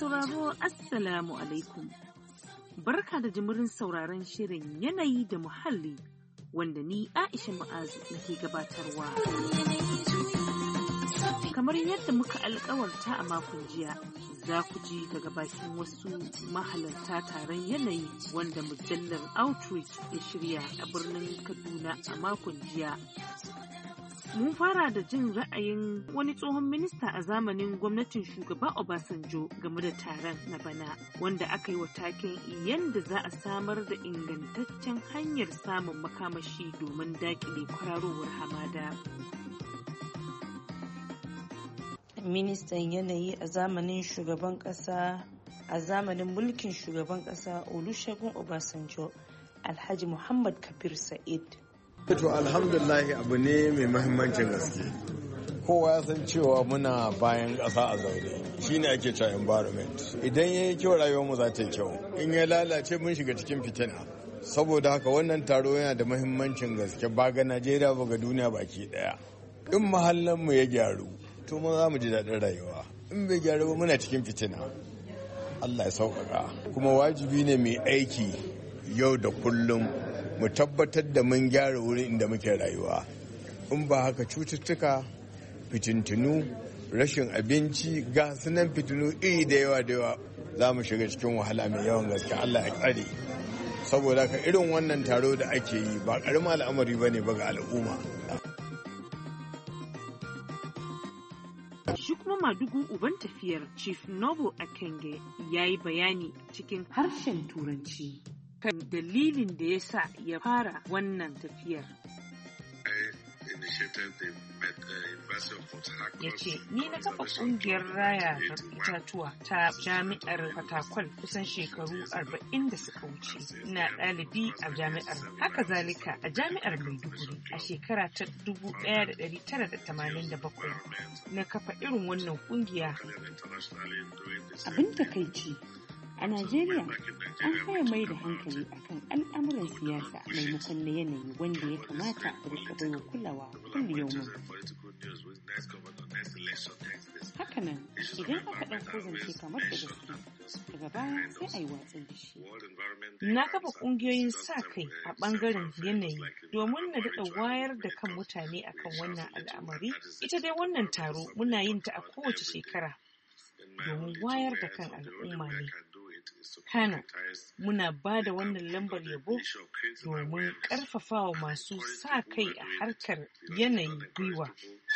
sauraro Assalamu alaikum. Barka da jimirin sauraron shirin yanayi da muhalli wanda ni Aisha Mu'azu nake gabatarwa. Kamar yadda muka alƙawarta a makon jiya, za ku ji daga bakin wasu mahalarta taron yanayi wanda mujallar Outreach ya shirya a birnin Kaduna a makon jiya. Mun fara da jin ra'ayin wani tsohon minista a zamanin gwamnatin shugaba Obasanjo game da taron na bana, wanda aka yi wa taken yadda za a samar da ingantaccen hanyar samun makamashi domin daƙile kwararowar hamada. Ministan yanayi a zamanin shugaban ƙasa a zamanin mulkin shugaban ƙasa Olusegun Obasanjo, Alhaji Muhammad Kabir Sa'id. To alhamdulillah abu ne mai mahimmancin gaske. Kowa ya san cewa muna bayan ƙasa a zaune. Shi ne ake cewa environment. Idan ya yi kyau rayuwarmu za ta yi kyau. In ya lalace mun shiga cikin fitina. Saboda haka wannan taro yana da mahimmancin gaske ba ga Najeriya ba ga duniya baki ɗaya. In mahallanmu ya gyaru, to mu za mu ji daɗin rayuwa. In bai gyaru ba muna cikin fitina. Allah ya sauƙaƙa. Kuma wajibi ne mai aiki yau da kullum mu tabbatar da mun gyara wurin inda muke rayuwa. In ba haka cututtuka, fitintunu, rashin abinci, ga sunan fitinu iri da yawa za mu shiga cikin wahala mai yawan gaske. Allah ya kare. Saboda haka irin wannan taro da ake yi ba ƙaramin al'amari ba ne ba ga al'umma. Shi kuma Madugu uban tafiyar Chief Noble Akenge ya yi bayani cikin harshen Turanci kan dalilin da ya sa ya fara wannan tafiyar. Ya ce, ni na kafa ƙungiyar raya itatuwa ta jami'ar Fatakwal kusan shekaru 40 da suka wuce. Ina ɗalibi a jami'ar. Haka zalika a jami'ar Maiduguri a shekara ta 1987 na kafa irin wannan ƙungiya. Abin takaici. A Najeriya, an fara mai da hankali akan al'amuran siyasa maimakon na yanayi wanda ya kamata a rika baiwa kulawa kullum. Hakanan, idan aka ɗauko zance kamar da gaske, daga baya sai a yi watsi da shi. Na kafa ƙungiyoyin sa kai a ɓangaren yanayi domin na daɗa wayar da kan mutane akan wannan al'amari. Ita dai wannan taro muna yin ta a kowace shekara domin wayar da kan al'umma ne. Kana muna ba da wannan lambar yabo domin ƙarfafawa masu sa kai a harkar yanayi gwiwa.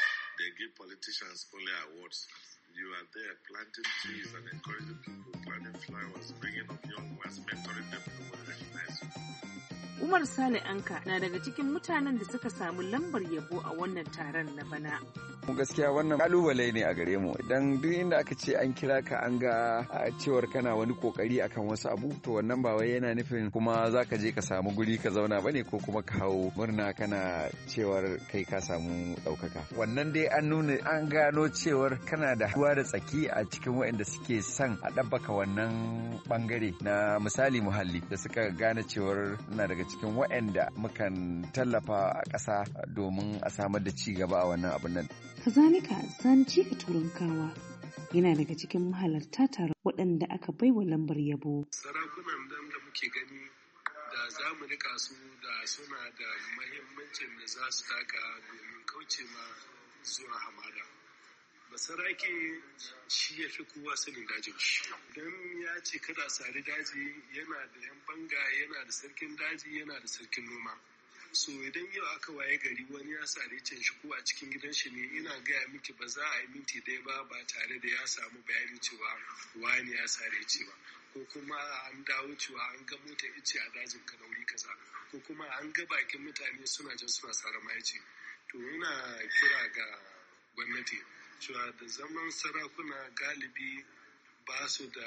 Umar Sale Anka na daga cikin mutanen da suka samu lambar yabo a wannan taron na bana. Gaskiya wannan kalubale ne a gare mu, idan duk inda aka ce an kira ka an ga cewar kana wani kokari akan wasu abu, to wannan ba wai yana nufin kuma zaka je ka samu guri ka zauna bane ko kuma ka hawo murna kana cewar kai ka samu ɗaukaka. Wannan dai an nuna an gano cewar kana da ruwa da tsaki a cikin waɗanda suke son a ɗabbaka wannan bangare na misali muhalli, da suka gane cewar na daga cikin waɗanda mukan tallafa a ƙasa domin a samar da ci gaba a wannan abin nan. Kazalika Sani Cika Turankawa yana daga cikin mahalarta taron waɗanda aka baiwa lambar yabo. Sarakunan da muke gani da za mu rika su da suna da mahimmancin da za su taka domin kauce ma zuwa hamada. Basarake shi ya fi kowa sanin dajin shi. Idan ya ce kada sari daji, yana da yan banga, yana da sarkin daji, yana da sarkin noma. So idan yau aka waye gari wani ya sare can shi ko a cikin gidan shi ne, ina gaya miki ba za a yi minti ɗaya ba tare da ya samu bayani cewa wani ya sare ce ba, ko kuma an dawo cewa an ga mota ice a dajin kanauri kaza, ko kuma an ga bakin mutane suna jan suna sare mayaci. To ina kira ga gwamnati cewa da zaman sarakuna galibi ba su da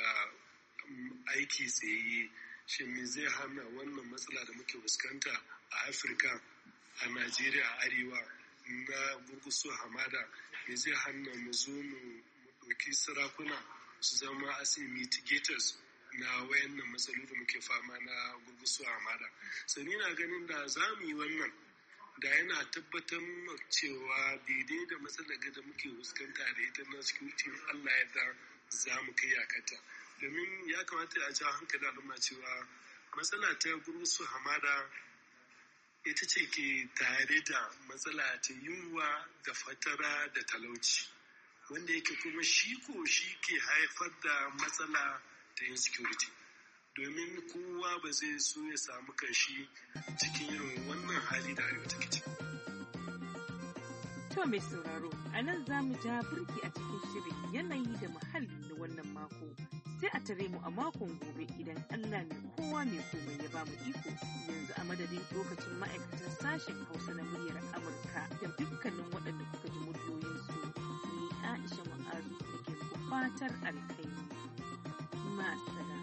aiki tsaye. Shin me zai hana wannan matsala da muke fuskanta a Afirka, a Najeriya, a arewa na gurgusuwa hamada, me zai hana mu zo mu ɗauki sarakuna su zama as mitigators na wayannan matsaloli da muke fama na gurgusuwa hamada. Sani na ganin da za mu yi wannan, da yana tabbatar cewa daidai da matsalar da muke fuskanta da ita na security, Allah ya da za mu kai yakata. Domin ya kamata a ja hankali al'umma cewa matsala ta gurgusu hamada ita ce ke tare da matsala ta yunwa da fatara da talauci, wanda yake kuma shi ke haifar da matsala ta insecurity. Domin kowa ba zai so ya samu kanshi cikin irin wannan hali da arewa take ciki. To mai sauraro, a nan za mu ja birki a cikin shirin yanayi da muhalli na wannan mako. Sai a tare mu a makon gobe idan Allah mai kowa mai komai ya ba mu iko. Yanzu a madadin lokacin ma'aikatan sashen Hausa na muryar Amurka da dukkanin waɗanda kuka ji muryoyinsu, ni Aisha Ma'azu da ke fatar alkai. Ma'asala.